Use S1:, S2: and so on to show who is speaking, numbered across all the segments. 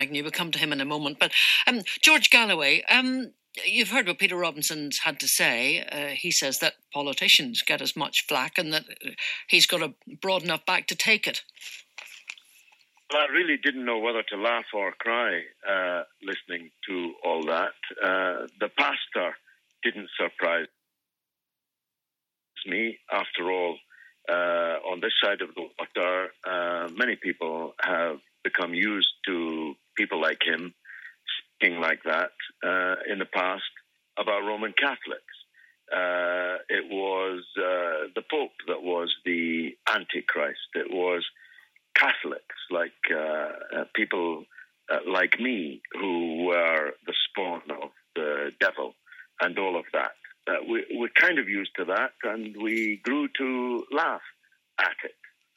S1: We'll come to him in a moment. But George Galloway, you've heard what Peter Robinson's had to say. He says that politicians get as much flack and that he's got a broad enough back to take it.
S2: Well, I really didn't know whether to laugh or cry listening to all that. The pastor didn't surprise me. After all, on this side of the water, many people have become used to people like him speaking like that in the past about Roman Catholics. It was the Pope that was the Antichrist. It was Catholics, like people like me, who were the spawn of the devil and all of that. We're kind of used to that, and we grew to laugh at it.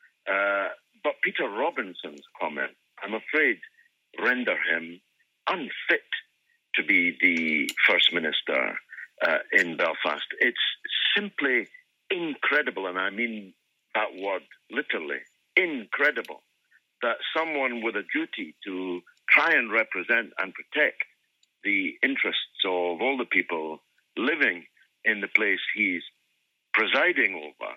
S2: But Peter Robinson's comment, I'm afraid, render him unfit to be the First Minister in Belfast. It's simply incredible, and I mean that word literally, incredible, that someone with a duty to try and represent and protect the interests of all the people living in the place he's presiding over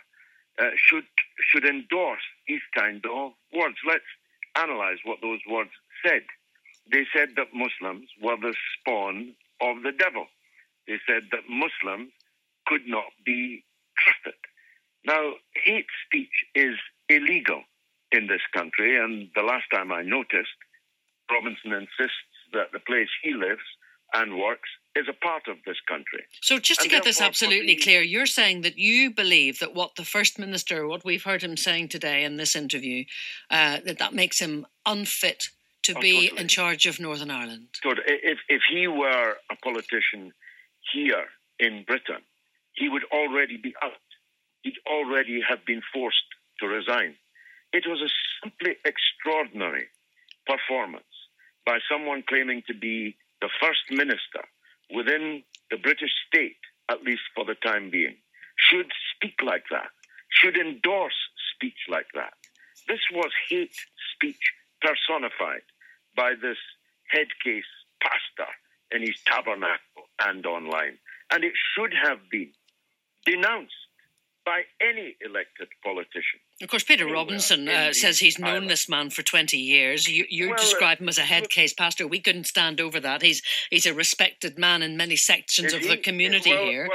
S2: should endorse these kind of words. Let's analyze what those words said. They said that Muslims were the spawn of the devil. They said that Muslims could not be trusted. Now, hate speech is illegal in this country, and the last time I noticed, Robinson insists that the place he lives and works is a part of this country.
S1: So just to get this absolutely clear, you're saying that you believe that what the First Minister, what we've heard him saying today in this interview, that makes him unfit to be in charge of Northern Ireland?
S2: If he were a politician here in Britain, he would already be out. He'd already have been forced to resign. It was a simply extraordinary performance by someone claiming to be the First Minister within the British state, at least for the time being, should speak like that, should endorse speech like that. This was hate speech personified by this head case pastor in his tabernacle and online. And it should have been denounced by any elected politician.
S1: Of course, Peter Robinson says he's known this man for 20 years. You describe him as a head case pastor. We couldn't stand over that. He's a respected man in many sections of the community here.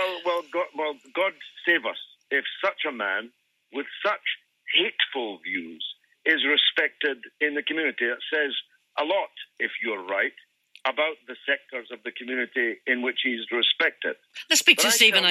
S2: God save us if such a man with such hateful views is respected in the community. It says a lot, if you're right, about the sectors of the community in which he's respected.
S1: Let's speak to Stephen.